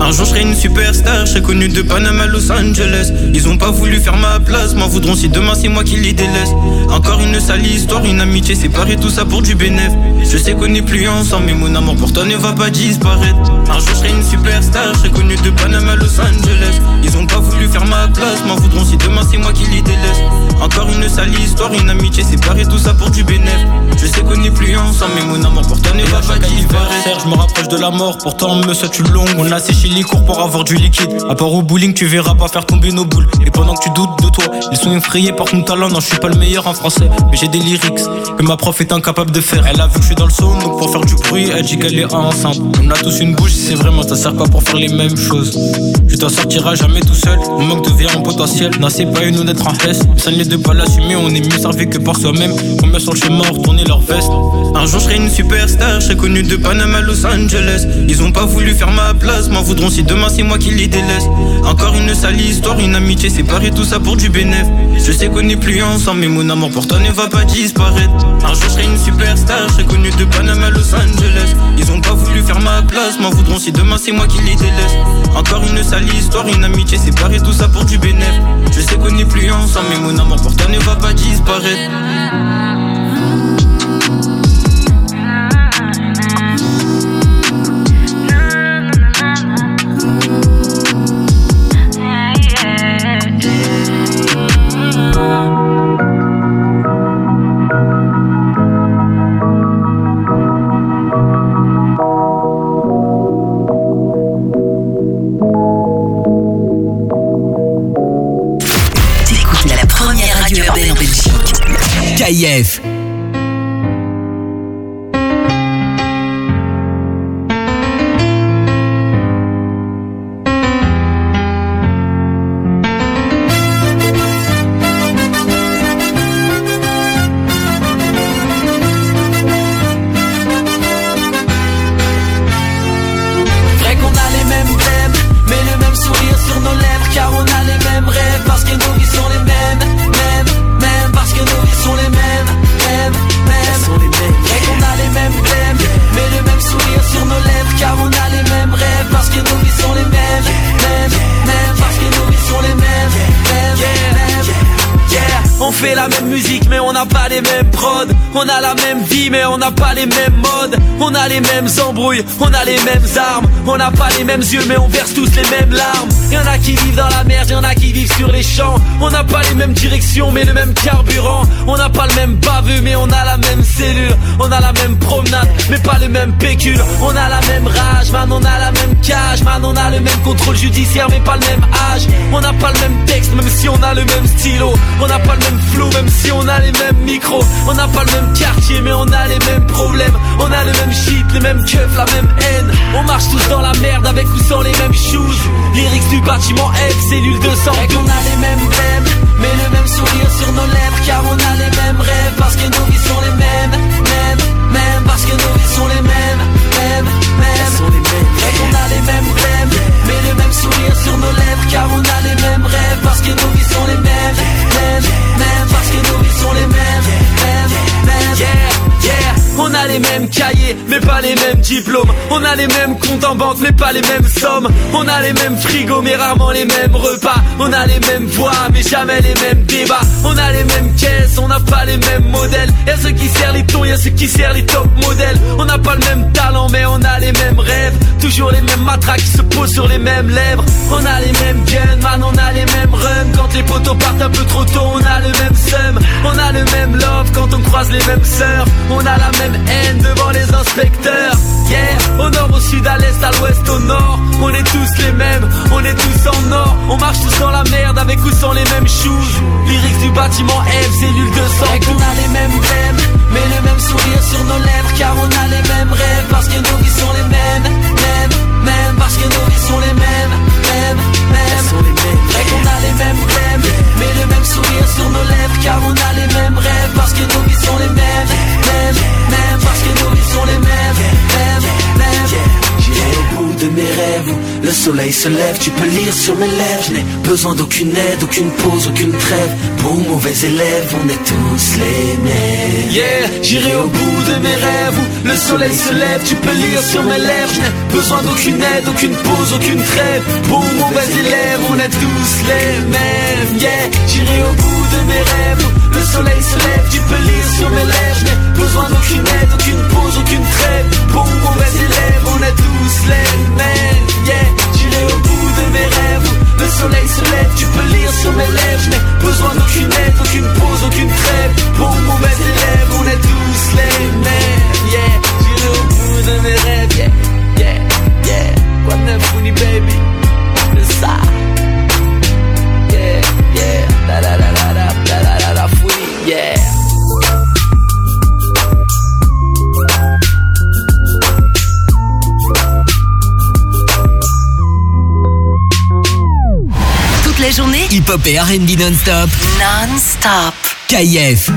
Un jour je serai une superstar, je serai connu de Panama à Los Angeles. Ils ont pas voulu faire ma place, m'en voudront si demain c'est moi qui les délaisse. Encore une sale histoire, une amitié séparée, tout ça pour du bénéf. Je sais qu'on n'est plus ensemble, mais mon amour pour toi ne va pas disparaître. Un jour je serai une superstar, je serai connu de Panama à Los Angeles. Ils ont pas voulu faire ma place, m'en voudront si demain c'est moi qui les délaisse. Encore une sale histoire, une amitié séparée, tout ça pour du bénéf. Je sais qu'on n'est plus ensemble, mais mon amour pour toi ne va pas disparaître. Je me rapproche de la mort, pourtant me souhaite une longue. On a séché les cours pour avoir du liquide. À part au bowling, tu verras pas faire tomber nos boules. Et pendant que tu doutes de toi, ils sont effrayés par ton talent. Non, je suis pas le meilleur en français, mais j'ai des lyrics que ma prof est incapable de faire. Elle a vu que je suis dans le son, donc pour faire du bruit, elle dit qu'elle est enceinte. On a tous une bouche, c'est vraiment, ça sert pas pour faire les mêmes choses. Tu t'en sortiras jamais tout seul, on manque devient un potentiel. Non, c'est pas une honnête en S, ça n'est de pas l'assumer. On est mieux servi que par soi-même. Combien sont le schéma, retourner leur veste. Un jour je serai une superstar, je serai connu de Panama à Los Angeles. Ils ont pas voulu faire ma place, m'en voudront si demain c'est moi qui les délaisse. Encore une sale histoire, une amitié séparée, tout ça pour du bénéf. Je sais qu'on n'est plus ensemble, mais mon amour pour toi ne va pas disparaître. Un jour je serai une superstar, je serai connu de Panama à Los Angeles. Ils ont pas voulu faire ma place, m'en voudront si demain c'est moi qui les délaisse. Encore une sale histoire, une amitié séparée, tout ça pour du bénéf. Je sais qu'on n'est plus ensemble, mais mon amour pour toi ne va pas disparaître. K I F. On a la même vie mais on n'a pas les mêmes modes. On a les mêmes embrouilles, on a les mêmes armes. On n'a pas les mêmes yeux mais on verse tous les mêmes larmes. Y'en a qui vivent dans la merde, y'en a qui vivent sur les champs. On n'a pas les mêmes directions mais le même carburant. On n'a pas le même baveux mais on a la même cellule. On a la même promenade mais pas le même pécule. On a la même rage, man, on a la même cage. Man, on a le même contrôle judiciaire mais pas le même âge. On n'a pas le même texte même si on a le même stylo. On n'a pas le même flow même si on a les mêmes micros. On n'a pas le même quartier mais on a les mêmes problèmes. On a le même shit, les mêmes keufs, la même haine. On marche tous dans la merde avec ou sans les mêmes shoes. Lyrics du bâtiment F, cellule deux cent douze. On a les mêmes blèmes, mais le même sourire sur nos lèvres. Car on a les mêmes rêves, parce que nos vies sont les mêmes. Mêmes, mêmes, parce que nos vies sont les mêmes. Mêmes, mêmes, et qu'on a les mêmes blèmes, mais le même sourire sur nos lèvres. Car on a les mêmes rêves, parce que nos vies sont les mêmes. Mêmes, mêmes, parce que nos vies sont les mêmes. Mêmes, mêmes, yeah, yeah. On a les mêmes cahiers, mais pas les mêmes diplômes. On a les mêmes comptes en banque, mais pas les mêmes sommes. On a les mêmes frigos, mais rarement les mêmes repas. On a les mêmes voix, mais jamais les mêmes débats. On a les mêmes caisses, on n'a pas les mêmes modèles. Y'a ceux qui serrent les tons, y'a ceux qui serrent les top modèles. On n'a pas le même talent, mais on a les mêmes rêves. Toujours les mêmes matraques qui se posent sur les mêmes lèvres. On a les mêmes guns, man, on a les mêmes runs. Quand les potos partent un peu trop tôt, on a le même seum. On a le même love quand on croise les mêmes sœurs. On a la même haine devant les inspecteurs. Yeah, au nord, au sud, à l'est, à l'ouest, au nord. On est tous les mêmes, on est tous en or. On marche tous dans la merde avec ou sans les mêmes shoes. Lyrics du bâtiment F, cellule deux cent douze. On a les mêmes blèmes, mais le même sourire sur nos lèvres. Car on a les mêmes rêves, parce que nos vies sont les mêmes. Mêmes, mêmes, parce que nos vies sont les mêmes. Mêmes, mêmes, et qu'on a les mêmes blèmes, mais le même sourire sur nos lèvres. Car on a les mêmes rêves, parce que nos vies sont les mêmes. Mêmes, mêmes, parce que nos vies sont les mêmes. Mêmes, mêmes. J'irai au bout de mes rêves où le soleil se lève. Tu peux lire sur mes lèvres. Je n'ai besoin d'aucune aide, aucune pause, aucune trêve. Bon, mauvais élève, on est tous les mêmes. yeah. J'irai au bout de mes rêves où le soleil se lève. Tu peux lire sur mes lèvres, je n'ai besoin d'aucune aide, aucune pause, aucune trêve. Bon ou mauvais élève, on est tous les mêmes, yeah. J'irai au bout de mes rêves où le soleil se lève. Tu peux lire sur mes lèvres, je n'ai besoin d'aucune aide, aucune pause, aucune trêve. Bon ou mauvais élève, on est tous les mêmes, yeah. J'irai au bout de mes rêves où le soleil se lève. Tu peux lire sur mes lèvres, je n'ai besoin d'aucune aide, aucune pause, aucune trêve. Bon ou mauvais élève, on est tous les mêmes, yeah. J'irai au bout de mes rêves, yeah, yeah, yeah. Quoi de neuf, Founie, baby, c'est ça. Yeah, yeah, la la la la la la la la la Founie, yeah. Toute la journée, hip-hop et R and B non-stop. Non-stop. K I F.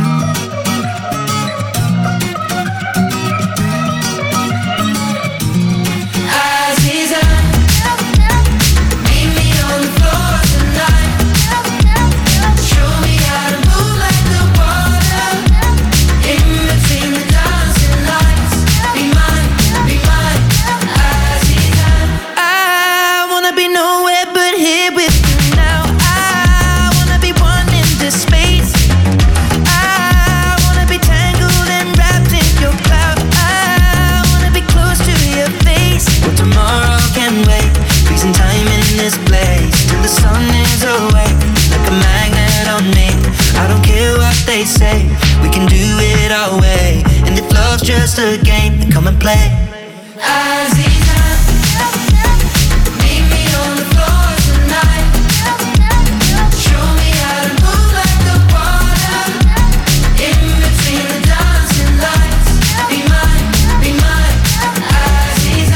They say we can do it our way, and if love's just a game, then come and play. Aziza, meet me on the floor tonight. Show me how to move like the water in between the dancing lights. Be mine, be mine, Aziza.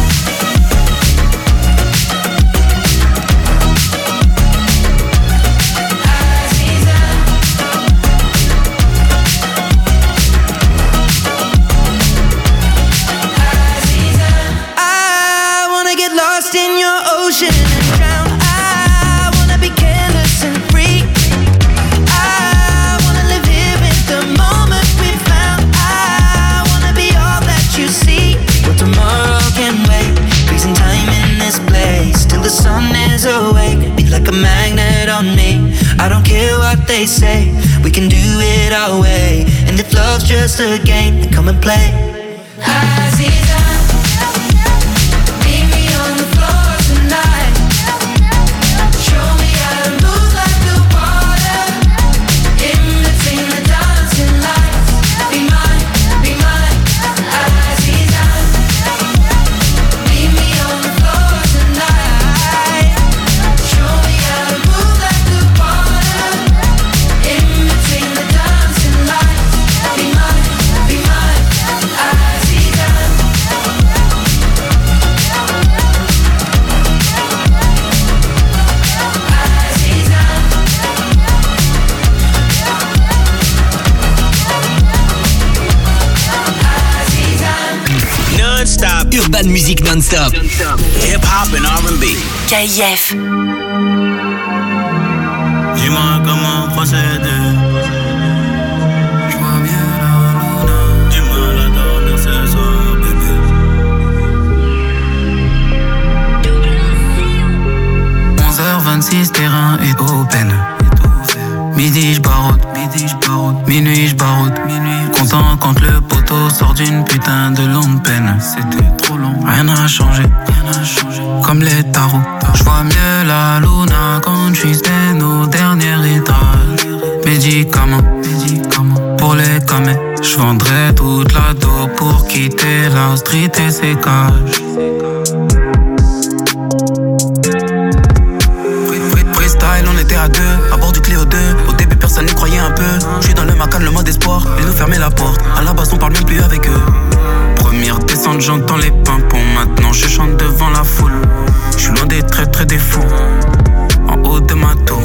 The sun is awake, be like a magnet on me. I don't care what they say, we can do it our way. And if love's just a game, then come and play. Aziza, meet me on the floor tonight. Show me how to move like the water in between the dancing lights. Be mine, be mine, Aziza. Meet me on the floor tonight. Non-stop. Urban Music non-stop. Hip-hop and R and B. K I F. Dis-moi comment procéder. J'vois bien la luna. Dis-moi la dormir ce soir, bébé. onze heures vingt-six, terrain est open. Midi j'baroute, midi j'baroute, minuit j'baroute, minuit. Content quand le poteau sort d'une putain de longue peine. C'était trop long, rien n'a changé, rien n'a changé. Comme les tarots, j'vois mieux la luna quand j'suis zen au dernier étage. Médicaments, médicaments pour les camés. J'vendrais toute la dos pour quitter la street et ses cages. Freestyle, on était à deux, à bord du Clio deux. Au début personne n'y croyait un peu. J'suis dans le Macan, le mode espoir. Ils nous fermaient la porte, à la base on parle même plus avec eux. Première descente, j'entends les pimpons. Maintenant je chante devant la foule. J'suis loin des traits, très des fous. En haut de ma tour.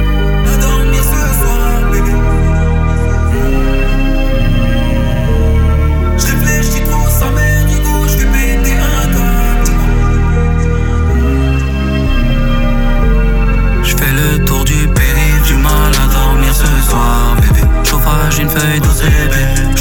J'réfléchis trop, ça m'est du coup, j'vais péter un câble. J'fais le tour du périph', du mal à dormir ce soir, bébé. Chauffage, une feuille d'O C B.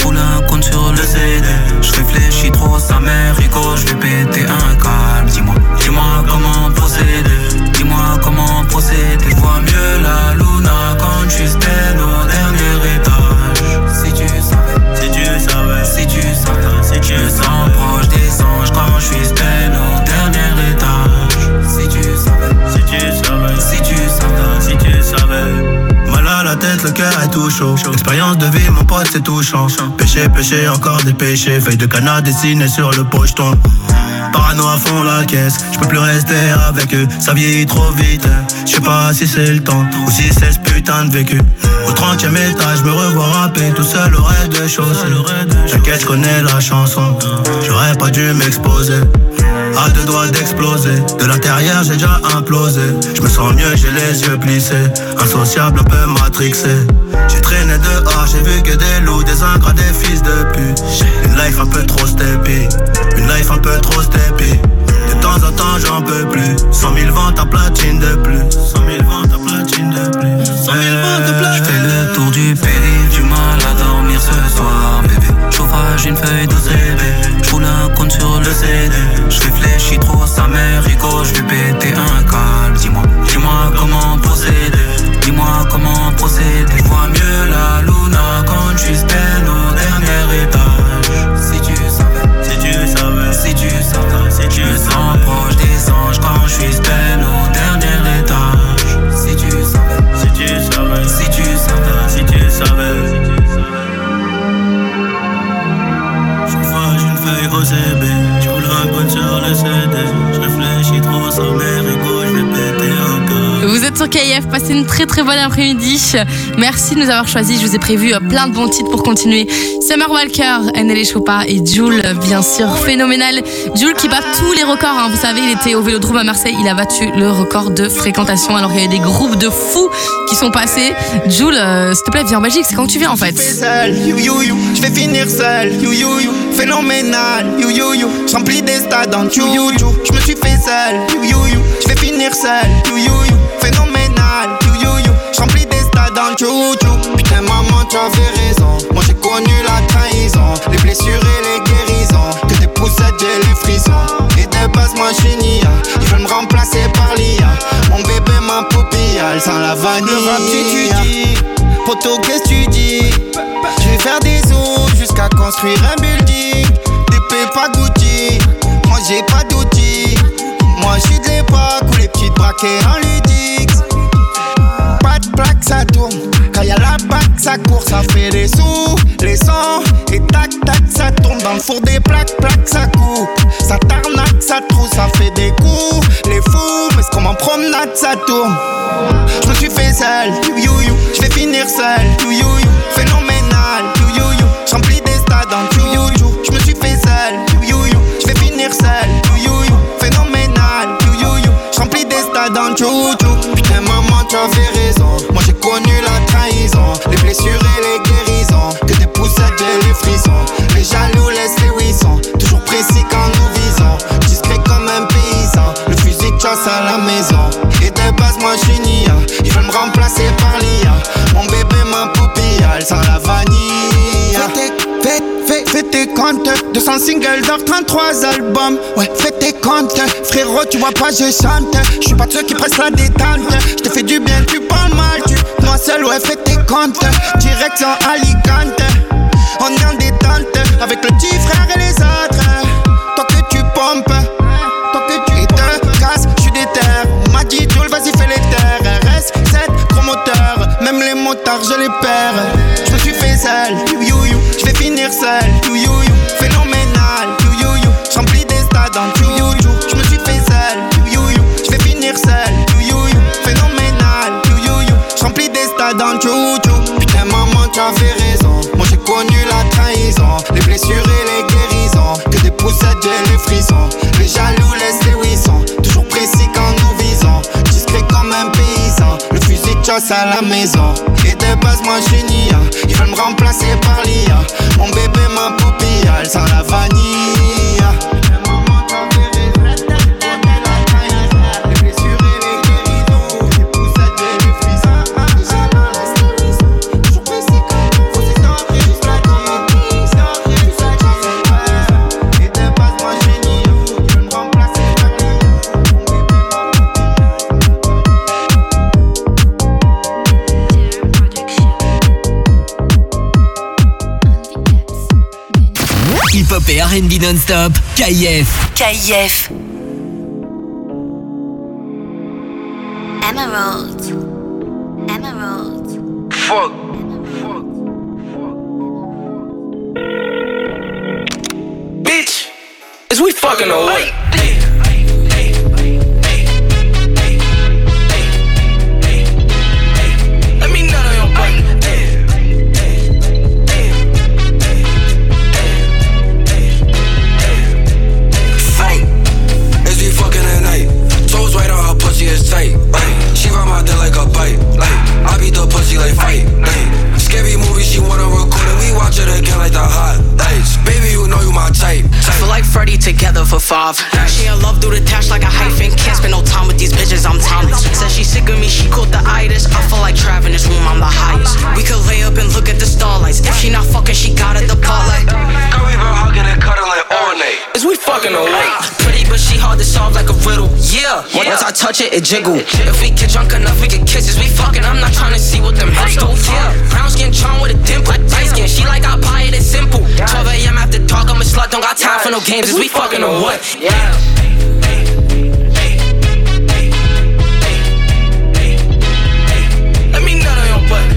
chaud. Expérience de vie, mon pote, c'est touchant. Péché, péché, encore des péchés. Feuille de canard dessinée sur le pocheton. Parano à fond la caisse, je peux plus rester avec eux. Ça vieillit trop vite, je sais pas si c'est le temps ou si c'est ce putain de vécu. Au trentième étage, me revois rapper tout seul au rez-de-chaussée. T'inquiète, je connais la chanson, j'aurais pas dû m'exposer. À deux doigts d'exploser, de l'intérieur j'ai déjà implosé. Je me sens mieux, j'ai les yeux plissés, insociable, un peu matrixé. J'ai traîné dehors, j'ai vu que des loups, des ingrats, des fils de pute. Une life un peu trop steppy, une life un peu trop steppy. De temps en temps j'en peux plus, cent mille ventes à platine de plus. Cent mille ventes à platine de plus. Cent mille ventes de platine. J'fais le tour du périph', du mal à dormir ce soir, bébé. Chauffage, une feuille d'O C B, j'roule un compte sur le C D. J'réfléchis trop, sa mère Rico, j'vais péter un câble. Dis-moi, dis-moi comment procéder, dis-moi comment procéder. J'vois mieux la Luna quand j'suis stand au dernier étage. Si tu savais, si tu savais, si tu savais, si tu me sens proche des anges quand j'suis stand au dernier étage. Si tu savais, si tu savais, si tu savais, si tu savais. O C B, tu roules un bon sur le C D. Je réfléchis trop, sa mère Rico, je vais péter un câble. Vous êtes sur K F, passez une très très bonne après-midi. Merci de nous avoir choisis, je vous ai prévu plein de bons titres pour continuer. Summer Walker, N L E Chopin et Jul, bien sûr, phénoménal. Jul qui bat tous les records, hein. Vous savez, il était au Vélodrome à Marseille, il a battu le record de fréquentation alors qu'il y avait des groupes de fous qui sont passés. Jul, euh, s'il te plaît, viens en Belgique, c'est quand tu viens en fait. Je vais finir seul, you, you, you. Phénoménal, you, you, you. J'remplis des stades en you, you, you. J'me suis fait seul, you, you, you. J'vais finir seul, you, you, you. Phénoménal, you, you, you. J'remplis des stades en you, you. Putain maman, tu avais raison. Moi j'ai connu la trahison, les blessures et les guérisons. Que des poussettes, j'ai les frissons. Et de base, moi j'suis nia. Ils veulent me remplacer par l'I A. Mon bébé, ma poupille, elle sent la vanille. Le rap, tu dis, poto, qu'est-ce tu dis? Je vais faire des os jusqu'à construire un building. Des pépas Gucci, moi j'ai pas d'outils. Moi j'suis de l'époque où les petites braquées en ludix. Pas de plaque, ça tourne. Quand y'a la bac, ça court, ça fait des sous. Les sons, et tac tac, ça tourne. Dans le four des plaques, plaques, ça coupe. Ça tarnaque, ça trouve, ça fait des coups. Les fous, mais c'est comme en promenade, ça tourne. J'me suis fait seul, you you you. J'vais finir seul, you you you. Phénoménal, you you you. J'remplis des stades en you you you. J'me suis fait seul, you you you. J'vais finir seul, you you you. Phénoménal, you you you. J'remplis des stades en you you. Putain maman, tu avais raison. Moi j'ai connu la trahison, les blessures et les guérisons. Que des poussettes, j'ai les frissons. Les jaloux laissent les huissons. Toujours précis quand nous visons. Discret comme un paysan. Le fusil de chasse à la maison. Et de base moi j'suis nia. Ils veulent me remplacer par l'I A. Mon bébé, ma poupille, elle sent la vanille. Fais tes, fais, fais, fais tes comptes. deux cents singles d'or, trente-trois albums. Ouais, fais tes comptes. Frérot, tu vois pas, je chante. J'suis pas de ceux qui pressent la détente. J'te fais du bien, tu parles mal. Tu moi seul, ouais, fais tes comptes. Direction Alicante. On est en détente. Avec le petit frère et les autres. Toi que tu pompes. Toi que tu te casses, j'suis déter. On m'a dit, Joel, vas-y, fais les terres. R S sept, promoteur. Même les motards, je les perds. J'me suis fait seul, you you you. J'vais finir seul, you you you. Phénoménal, you you you. J'remplis des stades en you you you. J'me suis fait seul, you you you. J'vais finir seul, you you you. Phénoménal, you you you. J'remplis des stades en you you. Putain maman, tu avais raison. Moi j'ai connu la trahison, les blessures et les guérisons. Que des poussettes, j'ai les frissons. Les jaloux laissent les huissons. Toujours précis quand nous visons. Discret comme un paysan. Le fusil de chasse à la maison. Et de base moi j'suis nia. Ils veulent me remplacer par l'I A. Mon bébé, ma poupille, elle sent la vanille. Hip-hop et R and B non-stop, K I F. K I F. Emerald. Emerald. Fuck. Is we fucking or what? Let me nut on your butt. Fight. Is we fucking at night? Toes right on her pussy is tight. Like, she ride my dick like a bite. Like, I beat the pussy like fight. Like, scary movie, she wanna record it. We watch it again like the highlights. Baby, you know you my type. I feel like Freddy together for five. She in love through the dash like a hyphen. Can't spend no time with these bitches, I'm timeless. Says she sick of me, she caught the itis. I feel like Trav in this room, I'm the highest. We could lay up and look at the starlights. If she not fucking, she gotta depart like. Girl, we been hugging and cuddling all night. Is we fucking or what? Pretty, but she hard to solve like a riddle. Yeah, yeah. Once I touch it, it jiggle. If we get drunk enough, we can kiss. Is we fucking? I'm not trying to see what them hips do. Yeah, brown skin charm with a dimple. Light skin, she like I pie it, it's simple. twelve a.m. after dark, I'm a slut. Don't got time for no games. Is we fucking or what? Yeah. Let me nut on your butt.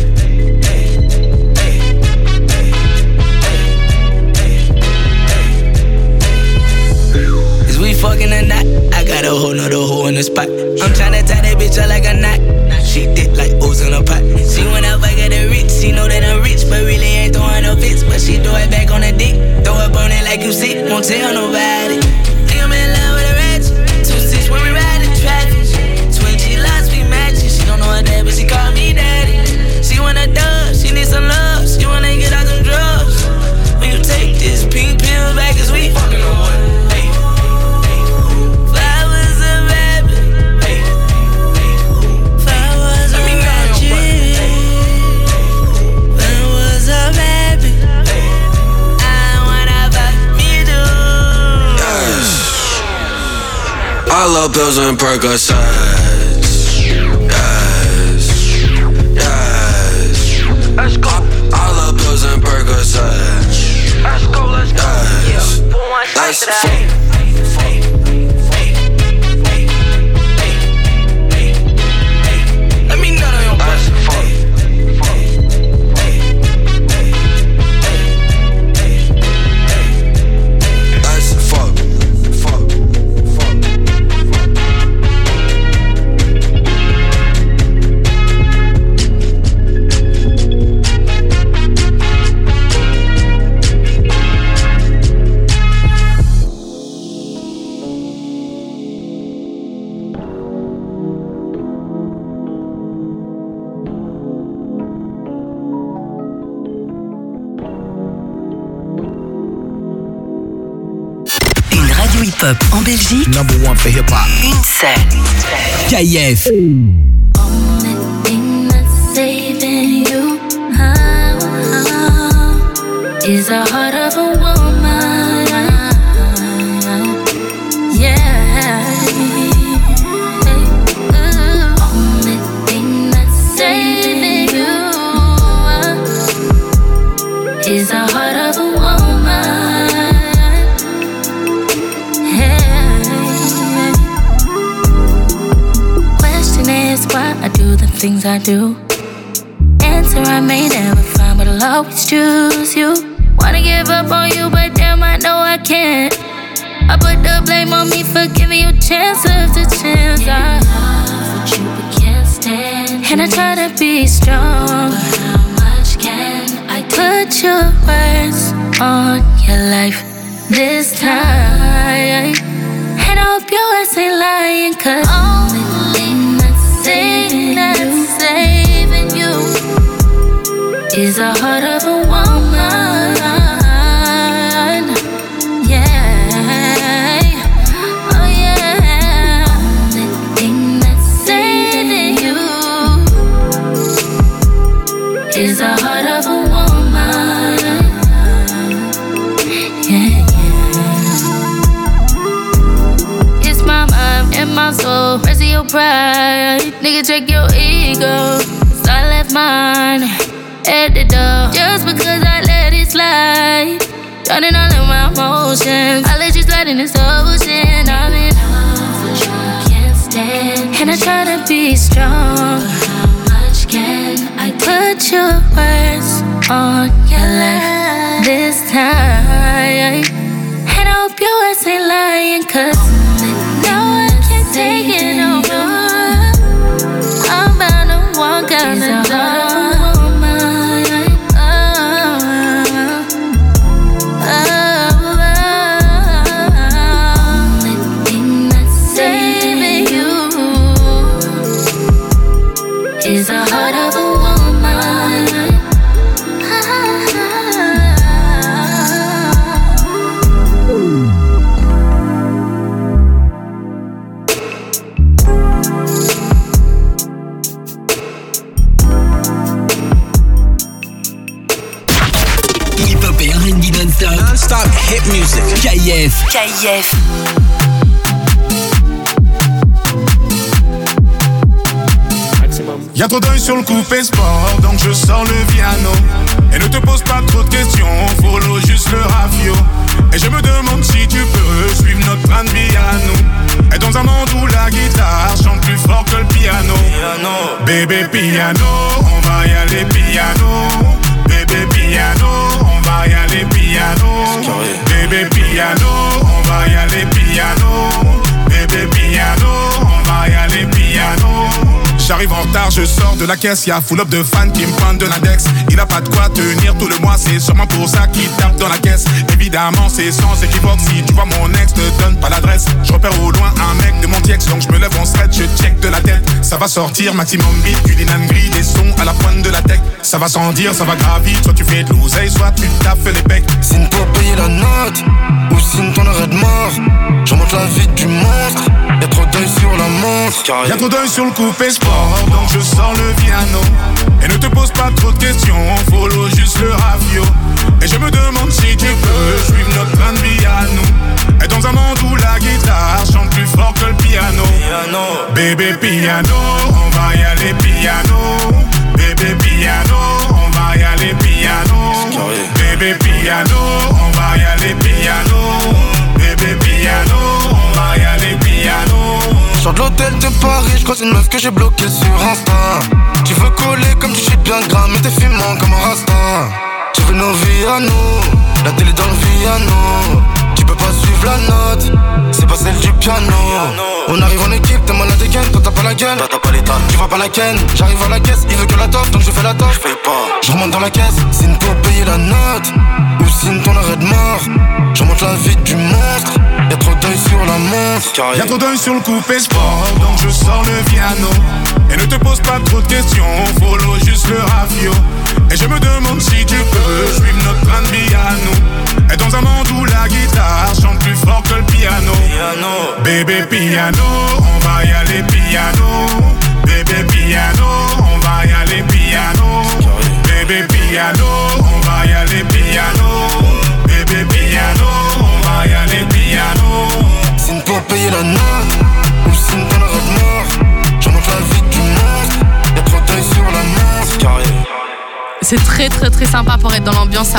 Is we fucking or not? I got a whole nother hole in the spot. I'm tryna tie that bitch up like a knot. She did like O's in a pot. She whenever get a reach, she know that I'm rich, but really ain't throwing no fits. But she throw it back on the dick, throw it on it like you see. Won't tell nobody. Think I'm in love with a ratchet. Two six when we ride in traffic. Twitchy lots we matching. She don't know her dad, but she call me daddy. She wanna dub, she need some love. She wanna get out them drugs. When you take this pink pill back, cause we fucking on what? I love pills and Percocets. Yes, yes. Let's go. I love pills and Percocets. Let's go, let's go. Yes. Yeah. Pour one slice of that. Let me nut on your butt. Hip-hop en Belgique. Number one for hip-hop. Une seule. K F. Only thing that's saving you oh, is the heart of a woman. Yeah. Only thing that's saving you is the heart of a woman. Why I do the things I do. Answer I may never find, but I'll always choose you. Wanna give up on you, but damn I know I can't. I put the blame on me for giving you chance after chance. I love what you but can't stand. And I try to be strong, but how much can I put your words on your life this time? And I hope your words ain't lying, cause only thing thing that's saving you is the heart of a woman. Yeah, oh yeah. The thing that's saving you is the heart of a woman. Yeah, yeah. It's my mind and my soul. Rest of your pride. Nigga, check your ego, cause I left mine at the door. Just because I let it slide, drowning all of my emotions. I let you slide in this ocean. I'm in love with you, can't stand. And I try to be strong, but how much can I put your words on your life this time? And I hope hope your ass ain't lying, cause now I can't take it no more. I'm about to walk out the door. Is the heart of a woman. Hip-hop et R and B non-stop. Non-stop hit music. K I F. K I F. Y'a trop d'œil sur le coupé sport, donc je sors le piano. Et ne te pose pas trop de questions, follow juste le rafio. Et je me demande si tu peux suivre notre train de vie à nous. Et dans un monde où la guitare chante plus fort que le piano. Piano. Bébé piano, on va y aller piano. Bébé piano, on va y aller piano. Bébé piano, on va y aller piano. Bébé piano, on va y aller piano. J'arrive en retard, je sors de la caisse, y'a full up de fans qui me pointent de l'index. Il a pas de quoi tenir tout le mois, c'est sûrement pour ça qu'il tape dans la caisse. Évidemment c'est sans équivoque, si tu vois mon ex, ne donne pas l'adresse. Je repère au loin un mec de mon tiex, donc je me lève en stretch, je check de la tête. Ça va sortir, maximum beat, du linan gris, des sons à la pointe de la tech. Ça va sans dire, ça va gravir, soit tu fais de l'oseille, soit tu tapes les becs. Signe pour payer la note, ou signe ton arrêt de mort. Je remonte la vie du monstre, y'a trop d'œil sur la montre. Y'a trop d'œil sur le coupé sport, donc je sors le piano. Et ne te pose pas trop de questions, follow juste le rafio. Et je me demande si tu peux suivre notre train de vie à nous. Et dans un monde où la guitare chante plus fort que le piano. Piano. Bébé piano, on va y aller piano. Bébé piano, on va y aller piano. Bébé piano, on va y aller piano. Bébé piano, on va y aller piano. Sors de l'hôtel de Paris, j'croise une meuf que j'ai bloquée sur Insta. Tu veux coller comme tu chies bien gras, mais t'es fumant comme un rasta. Tu veux nos vies à nous, la télé dans le piano. Tu peux pas suivre la note, c'est pas celle du piano. On arrive en équipe, t'es malade again, toi t'as pas la gueule, t'as pas l'état, tu vois pas la ken. J'arrive à la caisse, il veut que la toffe, donc je fais la toffe. J'paye pas, je remonte dans la caisse, signe pour payer la note, ou signe ton arrêt de mort. Je remonte la vie du monstre, y'a trop d'œil sur la montre. Y'a trop d'œil sur le coupé sport, donc je sors le piano. Et ne te pose pas trop de questions, follow juste le rafio. Et je me demande si tu peux suivre notre train de vie à nous. Et dans un monde où la guitare chante plus fort que le piano. Piano. Bébé piano, on va y aller piano. Bébé piano, on va y aller piano. Bébé piano, on va y aller piano. Bébé piano, on va y aller piano. Signe pour payer la note, ou signe ton arrêt de mort. Je remonte la vie du monstre, y'a trop d'œil sur la montre. C'est très très très sympa pour être dans l'ambiance